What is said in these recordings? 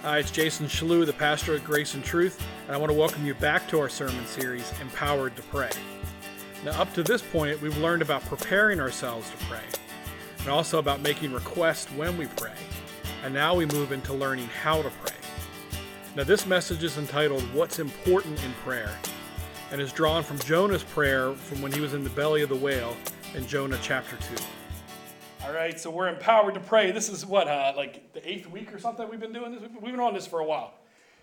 Hi, it's Jason Shalou, the pastor at Grace and Truth, and I want to welcome you back to our sermon series, Empowered to Pray. Now, up to this point, we've learned about preparing ourselves to pray, and also about making requests when we pray. And now we move into learning how to pray. Now, this message is entitled, What's Important in Prayer, and is drawn from Jonah's prayer from when he was in the belly of the whale in Jonah chapter 2. All right, so we're empowered to pray. This is like the 8th week or something we've been doing this? We've been on this for a while.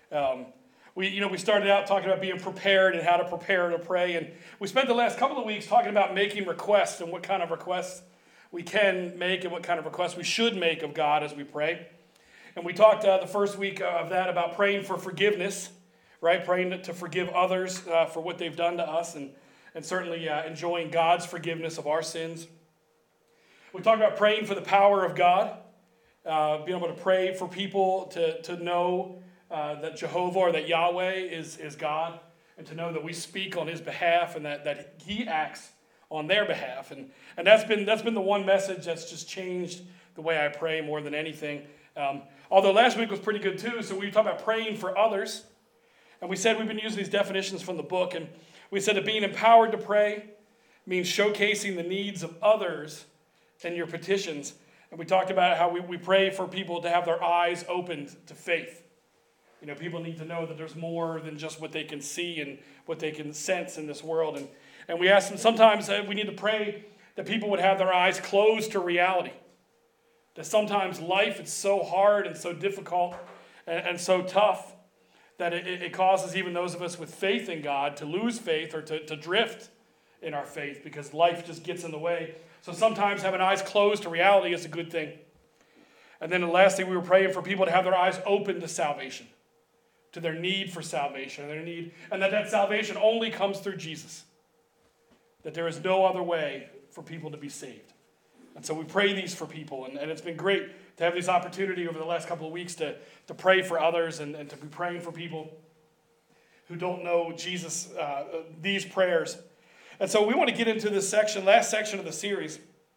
We started out talking about being prepared and how to prepare to pray, and we spent the last couple of weeks talking about making requests and what kind of requests we can make and what kind of requests we should make of God as we pray. And we talked the first week of that about praying for forgiveness, right? Praying to forgive others for what they've done to us, and certainly enjoying God's forgiveness of our sins. We talked about praying for the power of God, being able to pray for people to know that Jehovah or that Yahweh is God, and to know that we speak on his behalf and that he acts on their behalf. And that's been the one message that's just changed the way I pray more than anything. Although last week was pretty good too, so we talked about praying for others. And we said we've been using these definitions from the book, and we said that being empowered to pray means showcasing the needs of others and your petitions. And we talked about how we pray for people to have their eyes opened to faith. You know, people need to know that there's more than just what they can see and what they can sense in this world. And we asked them sometimes we need to pray that people would have their eyes closed to reality. That sometimes life is so hard and so difficult and so tough that it causes even those of us with faith in God to lose faith or to drift in our faith because life just gets in the way. So sometimes having eyes closed to reality is a good thing. And then the last thing, we were praying for people to have their eyes open to salvation, to their need for salvation, and that salvation only comes through Jesus. That there is no other way for people to be saved. And so we pray these for people, and it's been great to have this opportunity over the last couple of weeks to pray for others and to be praying for people who don't know Jesus, these prayers. And so we want to get into this last section of the series.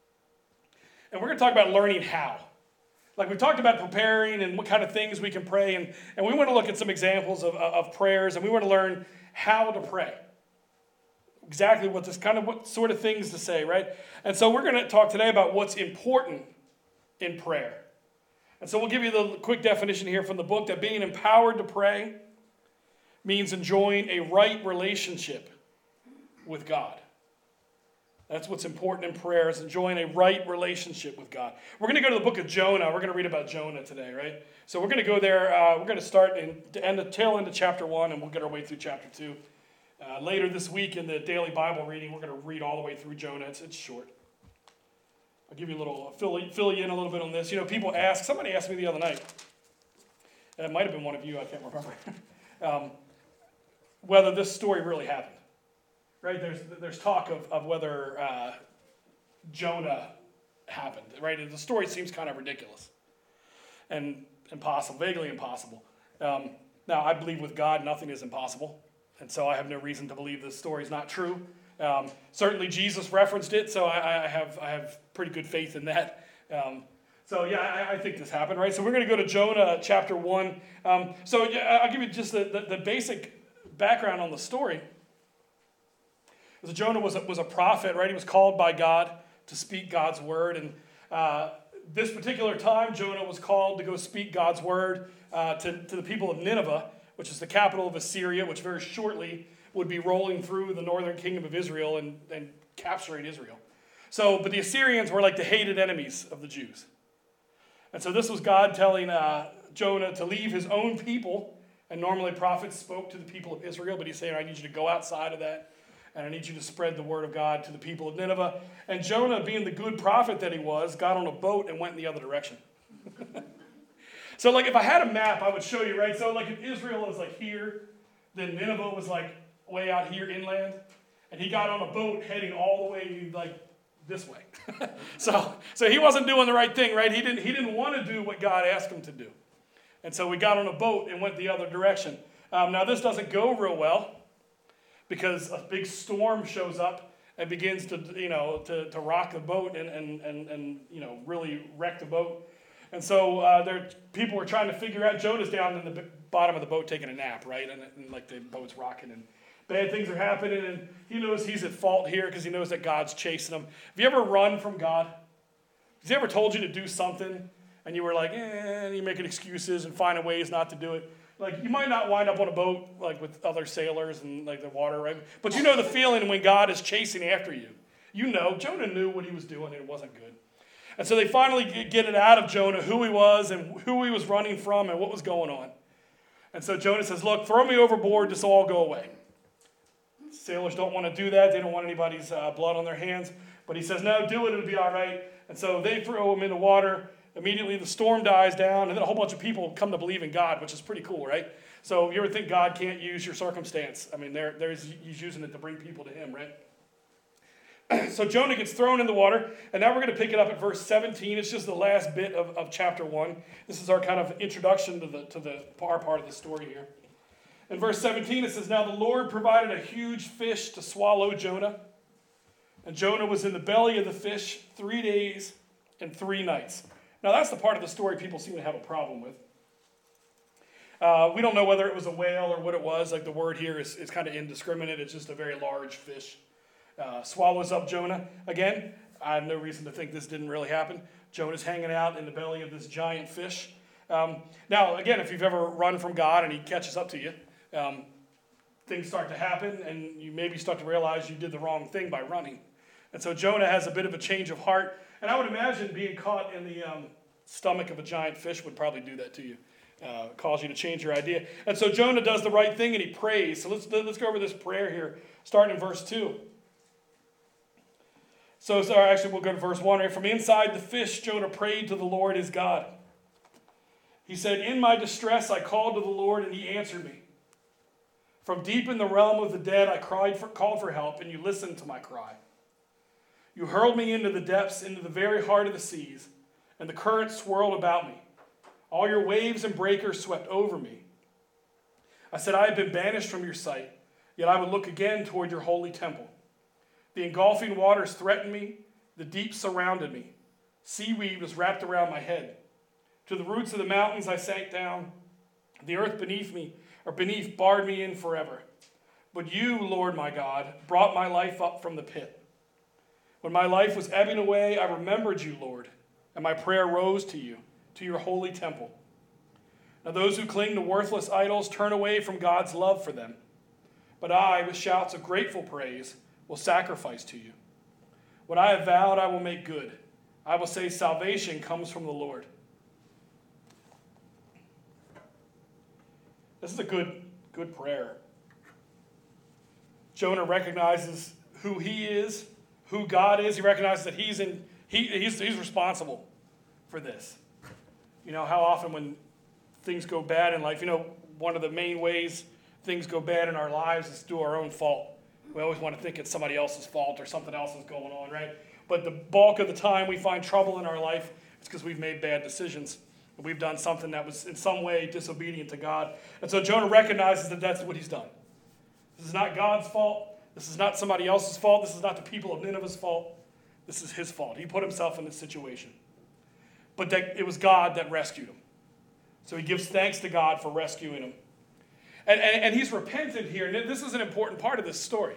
And we're going to talk about learning how. Like we talked about preparing and what kind of things we can pray. And we want to look at some examples of prayers. And we want to learn how to pray. Exactly what sort of things to say, right? And so we're going to talk today about what's important in prayer. And so we'll give you the quick definition here from the book that being empowered to pray means enjoying a right relationship with God. That's what's important in prayer, is enjoying a right relationship with God. We're going to go to the book of Jonah. We're going to read about Jonah today, right? So we're going to go there. We're going to start the tail end of chapter 1, and we'll get our way through chapter 2. Later this week in the daily Bible reading, we're going to read all the way through Jonah. It's short. I'll give you a little, fill you in a little bit on this. You know, somebody asked me the other night, and it might have been one of you, I can't remember, whether this story really happened. Right, there's talk of whether Jonah happened. Right, the story seems kind of ridiculous and impossible, vaguely impossible. Now, I believe with God nothing is impossible, and so I have no reason to believe this story is not true. Certainly, Jesus referenced it, so I have pretty good faith in that. I think this happened. Right, so we're going to go to Jonah chapter 1. I'll give you just the basic background on the story. So Jonah was a prophet, right? He was called by God to speak God's word. And this particular time, Jonah was called to go speak God's word to the people of Nineveh, which is the capital of Assyria, which very shortly would be rolling through the northern kingdom of Israel and capturing Israel. But the Assyrians were like the hated enemies of the Jews. And so this was God telling Jonah to leave his own people. And normally prophets spoke to the people of Israel, but he's saying, I need you to go outside of that. And I need you to spread the word of God to the people of Nineveh. And Jonah, being the good prophet that he was, got on a boat and went in the other direction. So like if I had a map, I would show you, right? So like if Israel is like here, then Nineveh was like way out here inland. And he got on a boat heading all the way like this way. So he wasn't doing the right thing, right? He didn't want to do what God asked him to do. And so we got on a boat and went the other direction. Now this doesn't go real well, because a big storm shows up and begins to rock the boat and really wreck the boat. And so people were trying to figure out, Jonah's down in the bottom of the boat taking a nap, right? And like the boat's rocking and bad things are happening. And he knows he's at fault here because he knows that God's chasing him. Have you ever run from God? Has he ever told you to do something and you were like, and you're making excuses and finding ways not to do it? Like, you might not wind up on a boat like with other sailors and like the water, right? But you know the feeling when God is chasing after you. You know, Jonah knew what he was doing and it wasn't good. And so they finally get it out of Jonah who he was and who he was running from and what was going on. And so Jonah says, look, throw me overboard, this will all go away. Sailors don't want to do that. They don't want anybody's blood on their hands. But he says, no, do it, it'll be all right. And so they throw him in the water. Immediately the storm dies down, and then a whole bunch of people come to believe in God, which is pretty cool, right? So you ever think God can't use your circumstance? I mean, he's using it to bring people to him, right? So Jonah gets thrown in the water, and now we're going to pick it up at verse 17. It's just the last bit of chapter 1. This is our kind of introduction to our part of the story here. In verse 17, it says, now the Lord provided a huge fish to swallow Jonah. And Jonah was in the belly of the fish 3 days and 3 nights. Now that's the part of the story people seem to have a problem with. We don't know whether it was a whale or what it was. Like the word here is kind of indiscriminate. It's just a very large fish. Swallows up Jonah. Again, I have no reason to think this didn't really happen. Jonah's hanging out in the belly of this giant fish. Now, again, if you've ever run from God and he catches up to you, things start to happen and you maybe start to realize you did the wrong thing by running. And so Jonah has a bit of a change of heart. And I would imagine being caught in the stomach of a giant fish would probably do that to you, cause you to change your idea. And so Jonah does the right thing and he prays. So let's go over this prayer here, starting in verse 2. So actually, we'll go to verse 1. Right? From inside the fish, Jonah prayed to the Lord his God. He said, in my distress, I called to the Lord, and he answered me. From deep in the realm of the dead, I called for help, and you listened to my cry. You hurled me into the depths, into the very heart of the seas, and the current swirled about me. All your waves and breakers swept over me. I said, I have been banished from your sight, yet I would look again toward your holy temple. The engulfing waters threatened me. The deep surrounded me. Seaweed was wrapped around my head. To the roots of the mountains I sank down. The earth beneath barred me in forever. But you, Lord my God, brought my life up from the pit. When my life was ebbing away, I remembered you, Lord, and my prayer rose to you, to your holy temple. Now those who cling to worthless idols turn away from God's love for them. But I, with shouts of grateful praise, will sacrifice to you. What I have vowed, I will make good. I will say salvation comes from the Lord. This is a good prayer. Jonah recognizes who he is, who God is. He recognizes that he's responsible for this. You know, how often when things go bad in life, one of the main ways things go bad in our lives is through our own fault. We always want to think it's somebody else's fault or something else is going on, right? But the bulk of the time we find trouble in our life, it's because we've made bad decisions. We've done something that was in some way disobedient to God. And so Jonah recognizes that that's what he's done. This is not God's fault. This is not somebody else's fault. This is not the people of Nineveh's fault. This is his fault. He put himself in this situation. But that it was God that rescued him. So he gives thanks to God for rescuing him. And he's repentant here. And this is an important part of this story.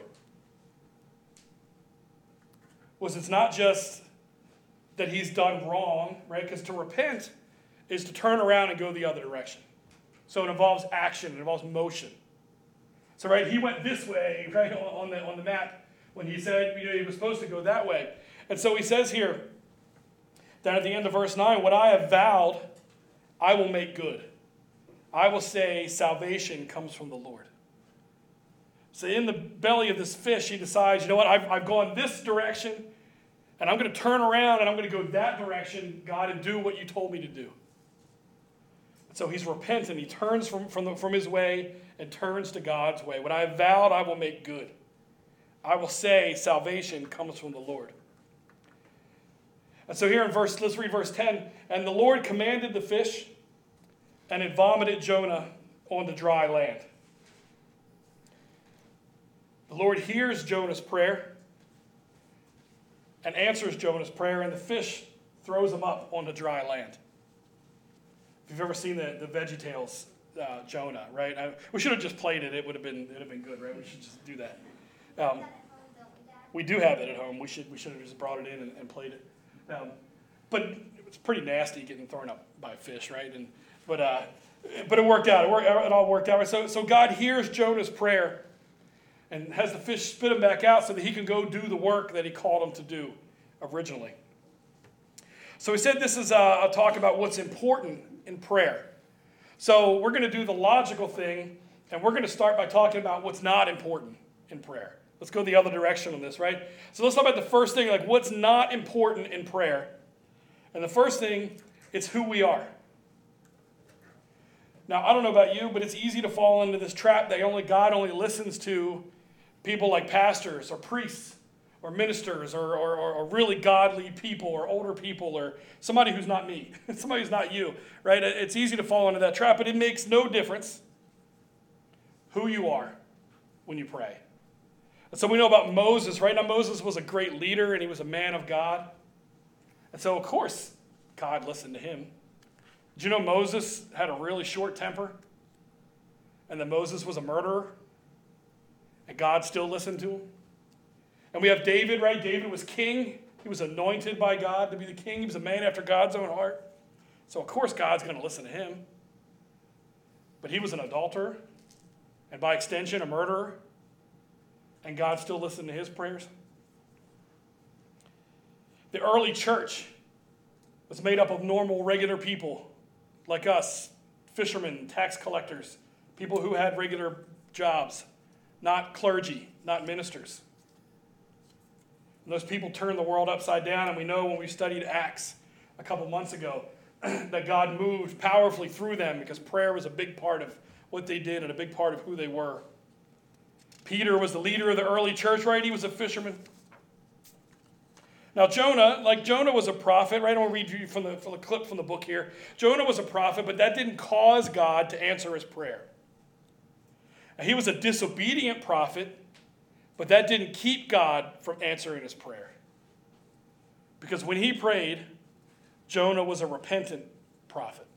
It's not just that he's done wrong, right? Because to repent is to turn around and go the other direction. So it involves action. It involves motion. So, right, he went this way, right, on the map when he said, he was supposed to go that way. And so he says here that at the end of verse 9, what I have vowed, I will make good. I will say salvation comes from the Lord. So in the belly of this fish, he decides, you know what, I've gone this direction, and I'm going to turn around, and I'm going to go that direction, God, and do what you told me to do. So he's repentant. He turns from his way and turns to God's way. What I have vowed, I will make good. I will say salvation comes from the Lord. And so here let's read verse 10. And the Lord commanded the fish, and it vomited Jonah on the dry land. The Lord hears Jonah's prayer and answers Jonah's prayer, and the fish throws him up on the dry land. If you've ever seen the VeggieTales Jonah, right? We should have just played it. It would have been good, right? We should just do that. We do have it at home. We should have just brought it in and played it. But it's pretty nasty getting thrown up by a fish, right? But it worked out. It all worked out. So God hears Jonah's prayer and has the fish spit him back out so that he can go do the work that he called him to do originally. So we said this is a talk about what's important in prayer. So we're going to do the logical thing, and we're going to start by talking about what's not important in prayer. Let's go the other direction on this, right? So let's talk about the first thing, like what's not important in prayer. And the first thing, it's who we are. Now, I don't know about you, but it's easy to fall into this trap that God only listens to people like pastors or priests or ministers or really godly people or older people or somebody who's not me, somebody who's not you, right? It's easy to fall into that trap, but it makes no difference who you are when you pray. And so we know about Moses, right? Now, Moses was a great leader and he was a man of God. And so, of course, God listened to him. Did you know Moses had a really short temper? And that Moses was a murderer? And God still listened to him? And we have David, right? David was king. He was anointed by God to be the king. He was a man after God's own heart. So, of course, God's going to listen to him. But he was an adulterer, and by extension, a murderer. And God still listened to his prayers. The early church was made up of normal, regular people like us, fishermen, tax collectors, people who had regular jobs, not clergy, not ministers. And those people turned the world upside down, and we know when we studied Acts a couple months ago that God moved powerfully through them because prayer was a big part of what they did and a big part of who they were. Peter was the leader of the early church, right? He was a fisherman. Now, Jonah was a prophet, right? I'm going to read you from the clip from the book here. Jonah was a prophet, but that didn't cause God to answer his prayer. Now, he was a disobedient prophet, but that didn't keep God from answering his prayer. Because when he prayed, Jonah was a repentant prophet.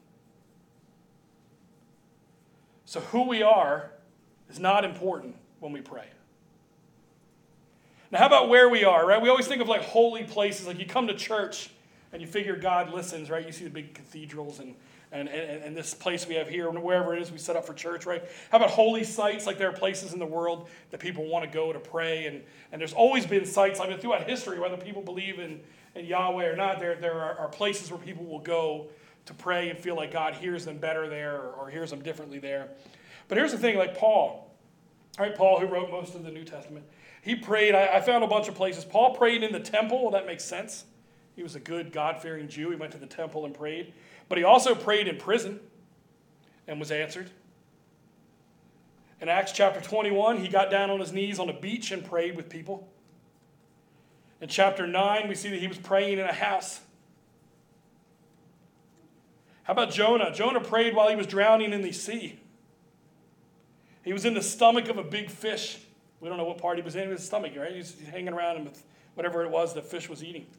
So who we are is not important when we pray. Now, how about where we are, right? We always think of like holy places. Like you come to church and you figure God listens, right? You see the big cathedrals and this place we have here, wherever it is we set up for church, right? How about holy sites? Like there are places in the world that people want to go to pray. And there's always been sites, I mean, throughout history, whether people believe in Yahweh or not, there are places where people will go to pray and feel like God hears them better there or hears them differently there. But here's the thing, like Paul, right? Paul, who wrote most of the New Testament, he prayed. I found a bunch of places. Paul prayed in the temple. Well, that makes sense. He was a good, God-fearing Jew. He went to the temple and prayed. But he also prayed in prison and was answered. In Acts chapter 21, he got down on his knees on a beach and prayed with people. In chapter 9, we see that he was praying in a house. How about Jonah? Jonah prayed while he was drowning in the sea. He was in the stomach of a big fish. We don't know what part he was in. It was his stomach, right? He's hanging around with whatever it was the fish was eating.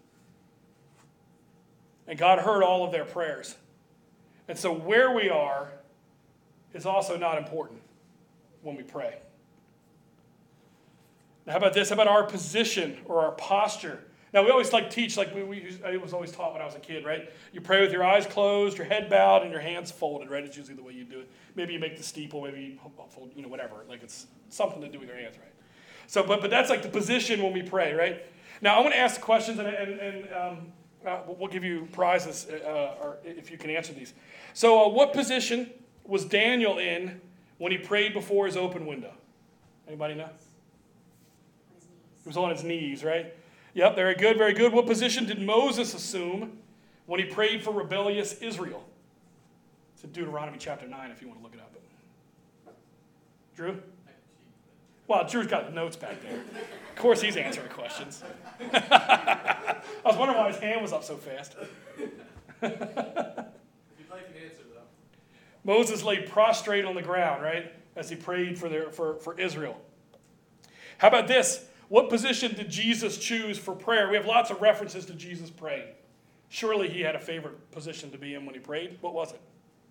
And God heard all of their prayers. And so where we are is also not important when we pray. Now, how about this? How about our position or our posture? Now, we always teach, it was always taught when I was a kid, right? You pray with your eyes closed, your head bowed, and your hands folded, right? It's usually the way you do it. Maybe you make the steeple, maybe you fold, whatever. Like it's something to do with your hands, right? So, but that's like the position when we pray, right? Now, I want to ask questions, and we'll give you prizes or if you can answer these. So, what position was Daniel in when he prayed before his open window? Anybody know? He was on his knees, right? Yep, very good, very good. What position did Moses assume when he prayed for rebellious Israel? It's in Deuteronomy chapter 9 if you want to look it up. Drew? Well, Drew's got the notes back there. Of course he's answering questions. I was wondering why his hand was up so fast. If you'd like to answer, though. Moses lay prostrate on the ground, right, as he prayed for Israel. How about this? What position did Jesus choose for prayer? We have lots of references to Jesus praying. Surely he had a favorite position to be in when he prayed. What was it?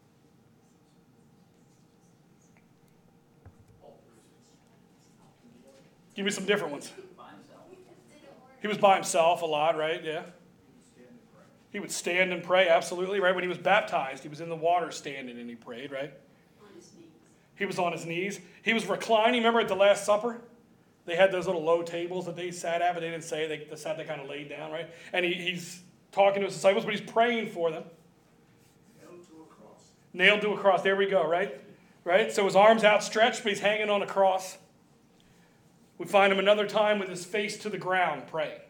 Give me some different ones. He was by himself a lot, right? Yeah. He would stand and pray, absolutely, right? When he was baptized, he was in the water standing and he prayed, right? On his knees. He was on his knees. He was reclining. Remember at the Last Supper? They had those little low tables that they sat at, but they didn't say. They kind of laid down, right? And he's talking to his disciples, but he's praying for them. Nailed to a cross. Nailed to a cross. There we go, right? Right? So his arms outstretched, but he's hanging on a cross. We find him another time with his face to the ground praying.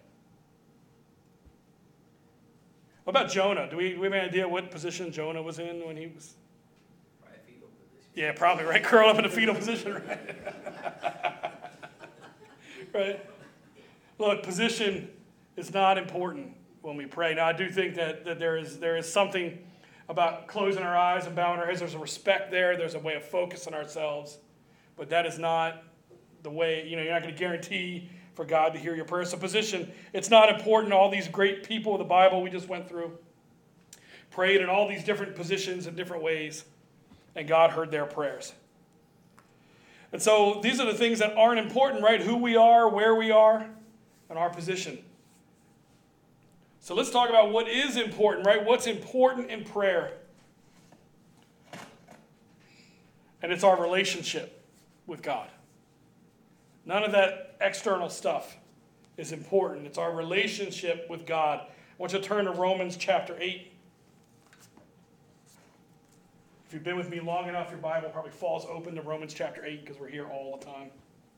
What about Jonah? Do we have an idea what position Jonah was in when he was? Probably fetal position. Yeah, probably, right? Curled up in a fetal position, right? Right? Look, position is not important when we pray. Now, I do think that there is something about closing our eyes and bowing our heads. There's a respect there. There's a way of focusing ourselves. But that is not the way, you're not going to guarantee for God to hear your prayer. So position, it's not important. All these great people of the Bible we just went through prayed in all these different positions in different ways, and God heard their prayers. And so these are the things that aren't important, right? Who we are, where we are, and our position. So let's talk about what is important, right? What's important in prayer? And it's our relationship with God. None of that external stuff is important. It's our relationship with God. I want you to turn to Romans chapter 8. If you've been with me long enough, your Bible probably falls open to Romans chapter 8 because we're here all the time.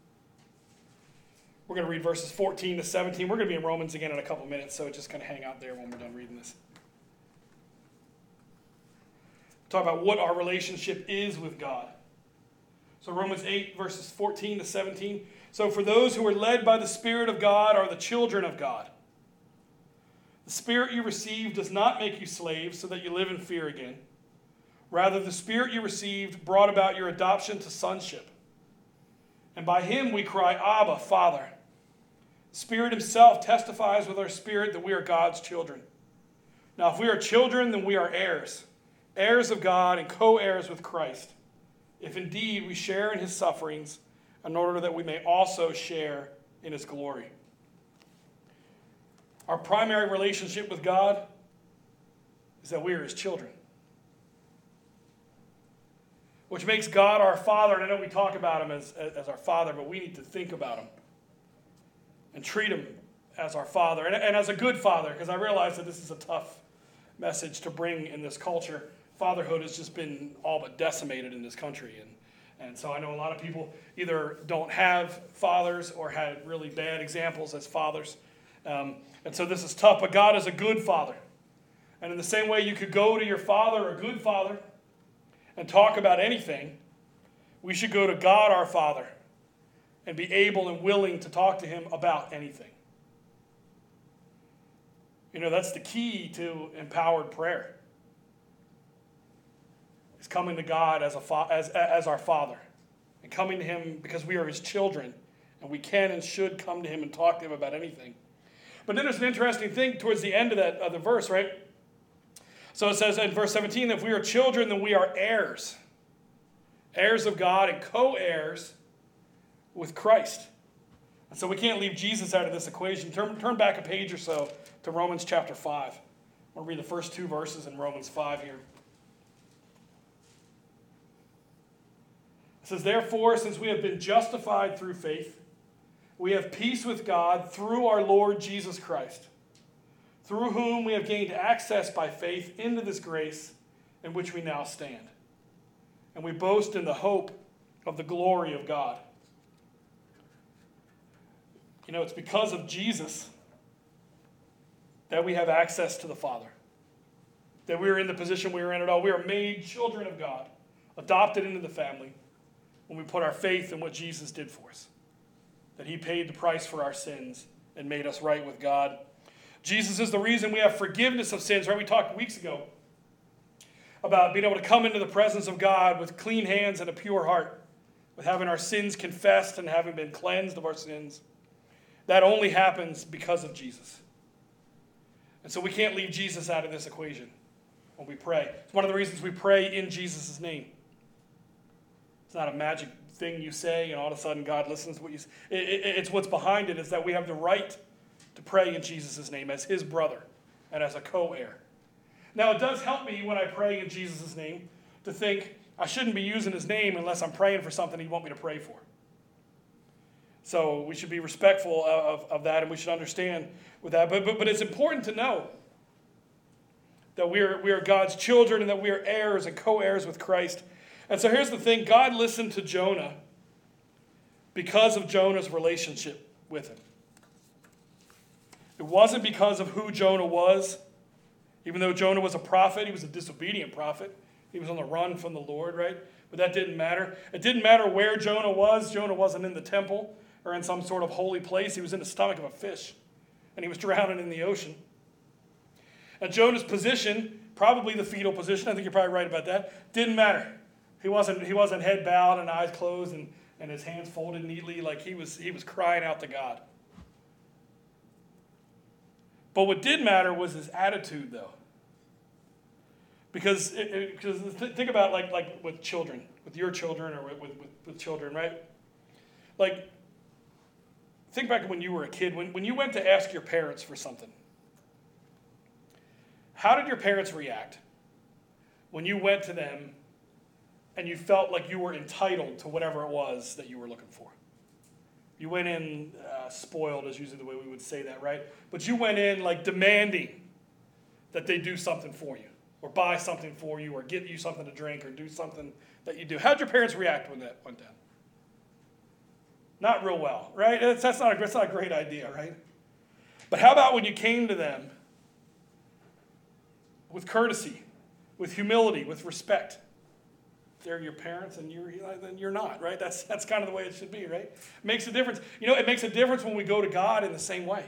We're going to read verses 14 to 17. We're going to be in Romans again in a couple minutes, so just kind of hang out there when we're done reading this. Talk about what our relationship is with God. So Romans 8, verses 14 to 17. So for those who are led by the Spirit of God are the children of God. The Spirit you received does not make you slaves so that you live in fear again. Rather, the Spirit you received brought about your adoption to sonship. And by him we cry, Abba, Father. The Spirit himself testifies with our spirit that we are God's children. Now, if we are children, then we are heirs, heirs of God and co-heirs with Christ, if indeed we share in his sufferings, in order that we may also share in his glory. Our primary relationship with God is that we are his children, which makes God our Father. And I know we talk about him as our Father, but we need to think about him and treat him as our Father, and as a good father, because I realize that this is a tough message to bring in this culture. Fatherhood has just been all but decimated in this country, and so I know a lot of people either don't have fathers or had really bad examples as fathers, and so this is tough, but God is a good father. And in the same way you could go to your father, a good father, and talk about anything, we should go to God our Father and be able and willing to talk to him about anything. That's the key to empowered prayer. Is coming to God as our Father, and coming to him because we are his children, and we can and should come to him and talk to him about anything. But then there's an interesting thing towards the end of the verse, right? So it says in verse 17, that if we are children, then we are heirs, heirs of God and co-heirs with Christ. And so we can't leave Jesus out of this equation. Turn back a page or so to Romans chapter 5. I'll read the first two verses in Romans 5 here. It says, therefore, since we have been justified through faith, we have peace with God through our Lord Jesus Christ, through whom we have gained access by faith into this grace in which we now stand. And we boast in the hope of the glory of God. It's because of Jesus that we have access to the Father, that we are in the position we are in at all. We are made children of God, adopted into the family, when we put our faith in what Jesus did for us, that he paid the price for our sins and made us right with God. Jesus is the reason we have forgiveness of sins, right? We talked weeks ago about being able to come into the presence of God with clean hands and a pure heart, with having our sins confessed and having been cleansed of our sins. That only happens because of Jesus. And so we can't leave Jesus out of this equation when we pray. It's one of the reasons we pray in Jesus' name. It's not a magic thing you say and all of a sudden God listens to what you say. It's what's behind it is that we have the right to pray in Jesus' name as his brother and as a co-heir. Now, it does help me when I pray in Jesus' name to think I shouldn't be using his name unless I'm praying for something he'd want me to pray for. So we should be respectful of that, and we should understand with that. But it's important to know that we are God's children and that we are heirs and co-heirs with Christ. And so here's the thing. God listened to Jonah because of Jonah's relationship with him. It wasn't because of who Jonah was. Even though Jonah was a prophet, he was a disobedient prophet. He was on the run from the Lord, right? But that didn't matter. It didn't matter where Jonah was. Jonah wasn't in the temple or in some sort of holy place. He was in the stomach of a fish, and he was drowning in the ocean. And Jonah's position, probably the fetal position, I think you're probably right about that, didn't matter. He wasn't head bowed and eyes closed and his hands folded neatly. Like he was crying out to God. But what did matter was his attitude, though. Because think about like with children, with your children or with children, right? Like, think back when you were a kid, when you went to ask your parents for something. How did your parents react when you went to them and you felt like you were entitled to whatever it was that you were looking for? You went in spoiled, is usually the way we would say that, right? But you went in like demanding that they do something for you, or buy something for you, or get you something to drink, or do something that you do. How'd your parents react when that went down? Not real well, right? That's not a great idea, right? But how about when you came to them with courtesy, with humility, with respect? If they're your parents and then you're not, right? That's kind of the way it should be, right? It makes a difference. You know, it makes a difference when we go to God in the same way.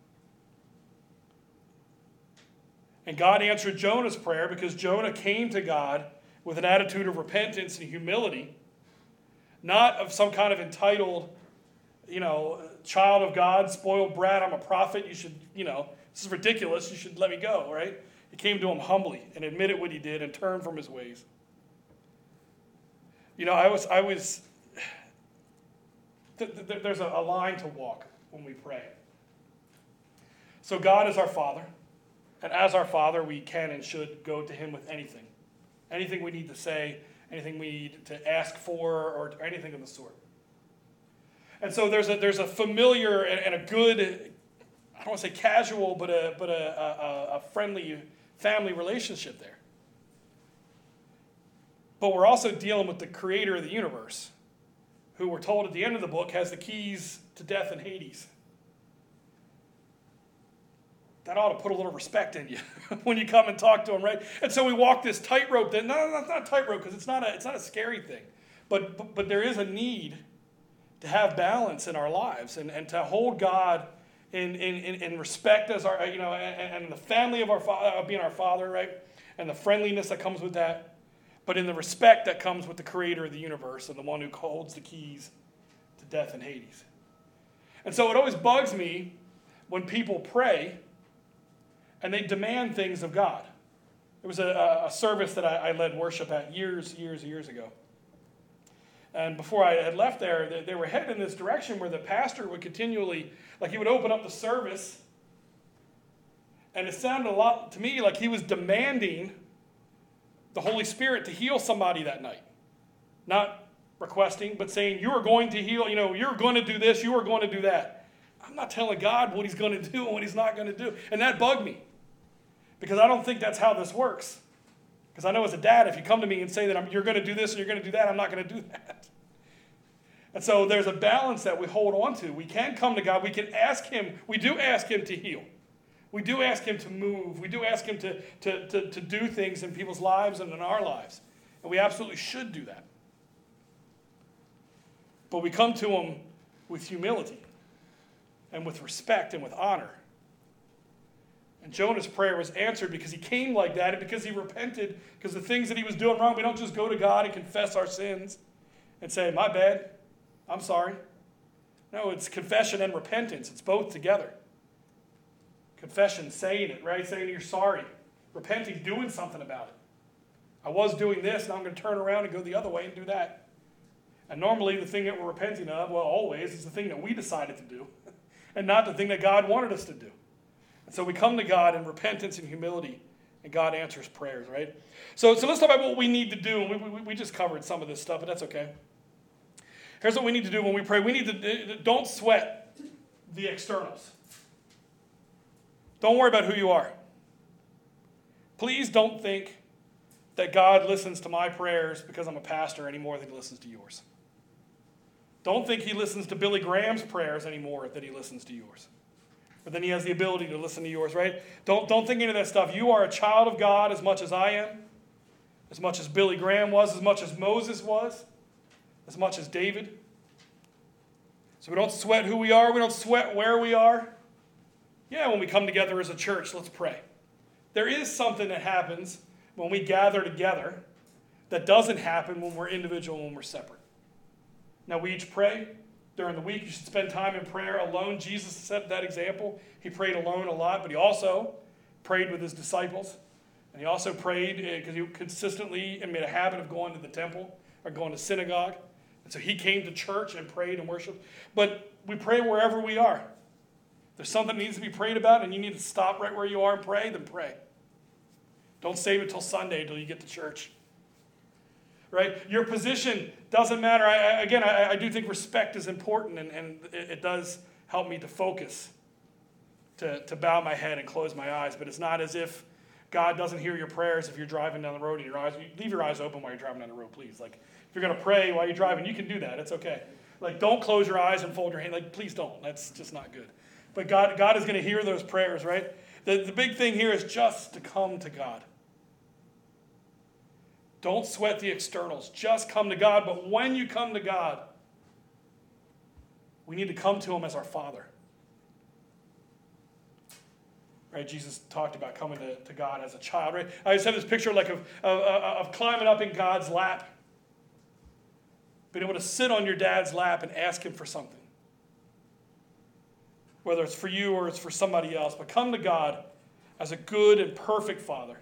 And God answered Jonah's prayer because Jonah came to God with an attitude of repentance and humility, not of some kind of entitled, child of God, spoiled brat, I'm a prophet, you should, this is ridiculous, you should let me go, right? He came to him humbly and admitted what he did and turned from his ways. There's a line to walk when we pray. So God is our Father, and as our Father, we can and should go to him with anything. Anything we need to say, anything we need to ask for, or anything of the sort. And so there's a familiar and a good, I don't want to say casual, but a friendly family relationship there. But we're also dealing with the creator of the universe, who we're told at the end of the book has the keys to death and Hades. That ought to put a little respect in you when you come and talk to him, right? And so we walk this tightrope. No, it's not a tightrope because it's not a scary thing. But there is a need to have balance in our lives and to hold God in respect as our, and the family of our being our Father, right? And the friendliness that comes with that. But in the respect that comes with the creator of the universe and the one who holds the keys to death and Hades. And so it always bugs me when people pray and they demand things of God. There was a service that I led worship at years ago. And before I had left there, they were headed in this direction where the pastor would continually, he would open up the service, and it sounded a lot to me like he was demanding the Holy Spirit to heal somebody that night. Not requesting, but saying, you are going to heal, you're going to do this, you are going to do that. I'm not telling God what he's going to do and what he's not going to do. And that bugged me. Because I don't think that's how this works. Because I know as a dad, if you come to me and say that you're going to do this and you're going to do that, I'm not going to do that. And so there's a balance that we hold on to. We can come to God. We can ask him. We do ask him to heal. We do ask him to move. We do ask him to do things in people's lives and in our lives. And we absolutely should do that. But we come to him with humility and with respect and with honor. And Jonah's prayer was answered because he came like that and because he repented, because the things that he was doing wrong. We don't just go to God and confess our sins and say, my bad, I'm sorry. No, it's confession and repentance. It's both together. Confession, saying it, right? Saying you're sorry. Repenting, doing something about it. I was doing this, now I'm going to turn around and go the other way and do that. And normally the thing that we're repenting of, well, always, is the thing that we decided to do and not the thing that God wanted us to do. And so we come to God in repentance and humility, and God answers prayers, right? So let's talk about what we need to do. And we just covered some of this stuff, but that's okay. Here's what we need to do when we pray. We need to, don't sweat the externals. Don't worry about who you are. Please don't think that God listens to my prayers because I'm a pastor any more than he listens to yours. Don't think he listens to Billy Graham's prayers any more than he listens to yours. But then he has the ability to listen to yours, right? Don't think any of that stuff. You are a child of God as much as I am, as much as Billy Graham was, as much as Moses was, as much as David. So we don't sweat who we are. We don't sweat where we are. Yeah, when we come together as a church, let's pray. There is something that happens when we gather together that doesn't happen when we're individual, when we're separate. Now, we each pray. During the week, you should spend time in prayer alone. Jesus set that example. He prayed alone a lot, but he also prayed with his disciples. And he also prayed because he consistently made a habit of going to the temple or going to synagogue. And so he came to church and prayed and worshiped. But we pray wherever we are. If there's something that needs to be prayed about and you need to stop right where you are and pray, then pray. Don't save it till Sunday, till you get to church. Right? Your position doesn't matter. I do think respect is important, and it does help me to focus, to bow my head and close my eyes. But it's not as if God doesn't hear your prayers if you're driving down the road and leave your eyes open while you're driving down the road, please. Like, if you're going to pray while you're driving, you can do that. It's okay. Like, don't close your eyes and fold your hand. Like, please don't. That's just not good. But God is going to hear those prayers, right? The big thing here is just to come to God. Don't sweat the externals. Just come to God. But when you come to God, we need to come to him as our Father. Right? Jesus talked about coming to God as a child. Right? I just have this picture like of climbing up in God's lap. Being able to sit on your dad's lap and ask him for something. Whether it's for you or it's for somebody else. But come to God as a good and perfect Father.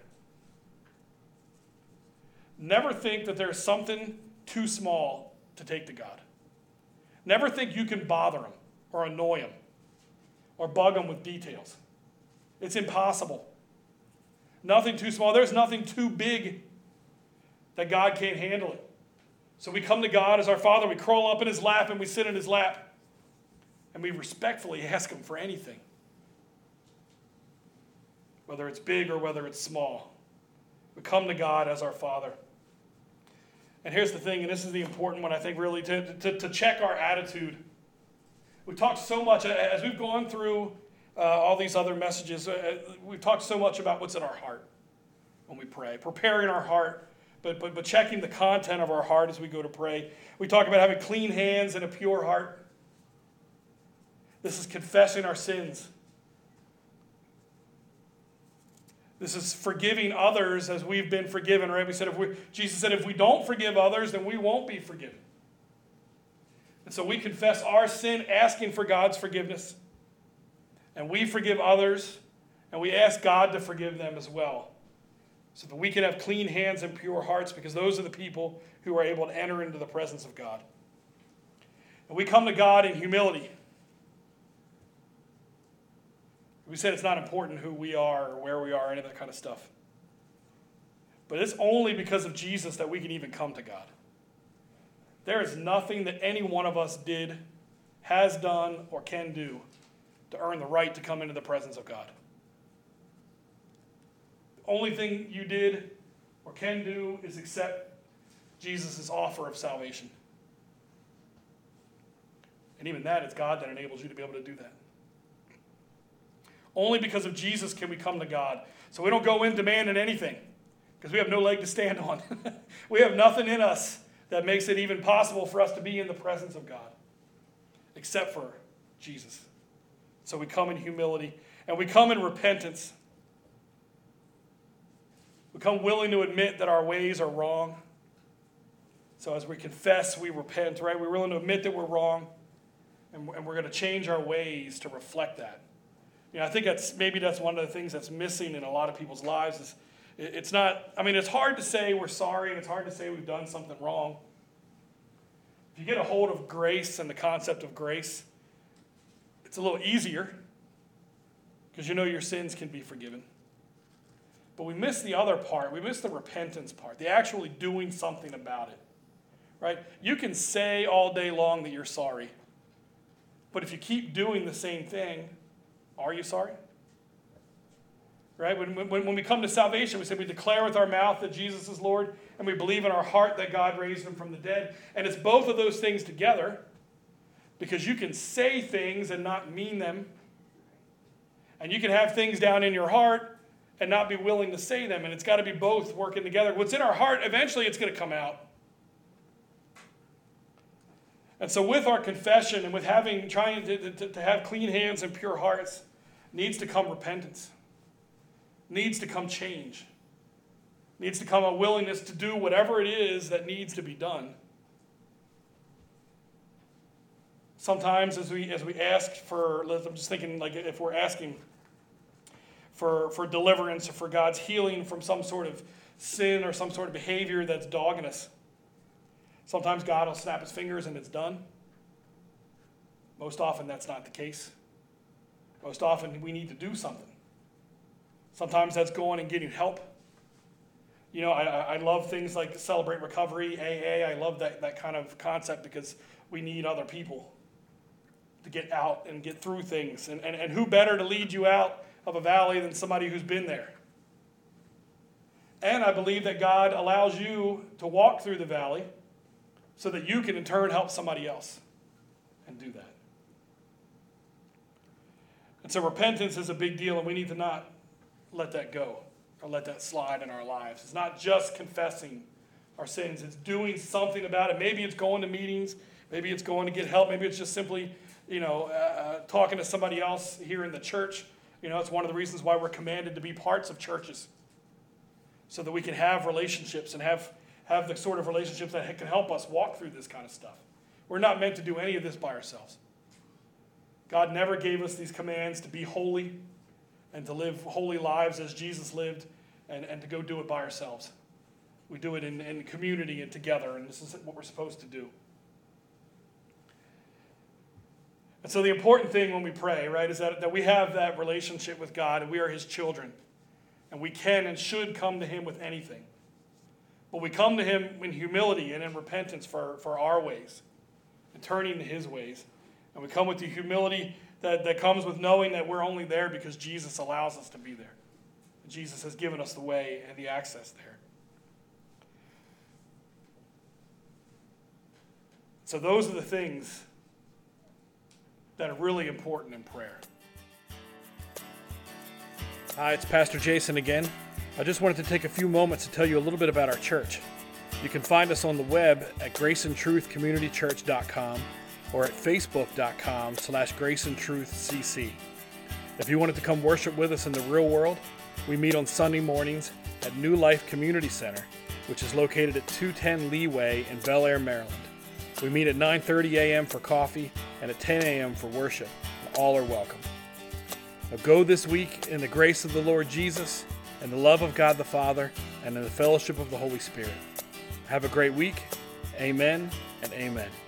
Never think that there's something too small to take to God. Never think you can bother him or annoy him or bug him with details. It's impossible. Nothing too small. There's nothing too big that God can't handle it. So we come to God as our Father. We crawl up in his lap and we sit in his lap. And we respectfully ask him for anything. Whether it's big or whether it's small. We come to God as our Father. And here's the thing, and this is the important one, I think, really, to check our attitude. We talked so much, as we've gone through all these other messages, we've talked so much about what's in our heart when we pray. Preparing our heart, but checking the content of our heart as we go to pray. We talk about having clean hands and a pure heart. This is confessing our sins. This is forgiving others as we've been forgiven, right? Jesus said if we don't forgive others, then we won't be forgiven. And so we confess our sin, asking for God's forgiveness. And we forgive others, and we ask God to forgive them as well. So that we can have clean hands and pure hearts, because those are the people who are able to enter into the presence of God. And we come to God in humility. We said it's not important who we are or where we are, any of that kind of stuff. But it's only because of Jesus that we can even come to God. There is nothing that any one of us did, has done, or can do to earn the right to come into the presence of God. The only thing you did or can do is accept Jesus' offer of salvation. And even that, it's God that enables you to be able to do that. Only because of Jesus can we come to God. So we don't go in demanding anything, because we have no leg to stand on. We have nothing in us that makes it even possible for us to be in the presence of God, except for Jesus. So we come in humility, and we come in repentance. We come willing to admit that our ways are wrong. So as we confess, we repent, right? We're willing to admit that we're wrong, and we're going to change our ways to reflect that. You know, I think that's one of the things that's missing in a lot of people's lives. Is it's not. I mean, it's hard to say we're sorry, and it's hard to say we've done something wrong. If you get a hold of grace and the concept of grace, it's a little easier because you know your sins can be forgiven. But we miss the other part. We miss the repentance part, the actually doing something about it, right? You can say all day long that you're sorry, but if you keep doing the same thing, are you sorry? Right? When we come to salvation, we say we declare with our mouth that Jesus is Lord, and we believe in our heart that God raised him from the dead. And it's both of those things together, because you can say things and not mean them. And you can have things down in your heart and not be willing to say them. And it's got to be both working together. What's in our heart, eventually it's going to come out. And so with our confession and with trying to have clean hands and pure hearts, needs to come repentance. Needs to come change. Needs to come a willingness to do whatever it is that needs to be done. Sometimes as we ask for, I'm just thinking like if we're asking for deliverance or for God's healing from some sort of sin or some sort of behavior that's dogging us, sometimes God will snap his fingers and it's done. Most often that's not the case. Most often we need to do something. Sometimes that's going and getting help. You know, I love things like Celebrate Recovery, AA. I love that kind of concept because we need other people to get out and get through things. And who better to lead you out of a valley than somebody who's been there? And I believe that God allows you to walk through the valley so that you can in turn help somebody else and do that. And so repentance is a big deal, and we need to not let that go or let that slide in our lives. It's not just confessing our sins. It's doing something about it. Maybe it's going to meetings. Maybe it's going to get help. Maybe it's just simply, talking to somebody else here in the church. You know, it's one of the reasons why we're commanded to be parts of churches so that we can have relationships and have the sort of relationships that can help us walk through this kind of stuff. We're not meant to do any of this by ourselves. God never gave us these commands to be holy and to live holy lives as Jesus lived, and to go do it by ourselves. We do it in community and together, and this is what we're supposed to do. And so the important thing when we pray, right, is that we have that relationship with God, and we are his children. And we can and should come to him with anything. But we come to him in humility and in repentance for our ways, and turning to his ways. And we come with the humility that comes with knowing that we're only there because Jesus allows us to be there. Jesus has given us the way and the access there. So those are the things that are really important in prayer. Hi, it's Pastor Jason again. I just wanted to take a few moments to tell you a little bit about our church. You can find us on the web at graceandtruthcommunitychurch.com or at facebook.com/graceandtruthcc. If you wanted to come worship with us in the real world, we meet on Sunday mornings at New Life Community Center, which is located at 210 Lee Way in Bel Air, Maryland. We meet at 9:30 a.m. for coffee and at 10 a.m. for worship. All are welcome. Now go this week in the grace of the Lord Jesus and the love of God the Father and in the fellowship of the Holy Spirit. Have a great week. Amen and amen.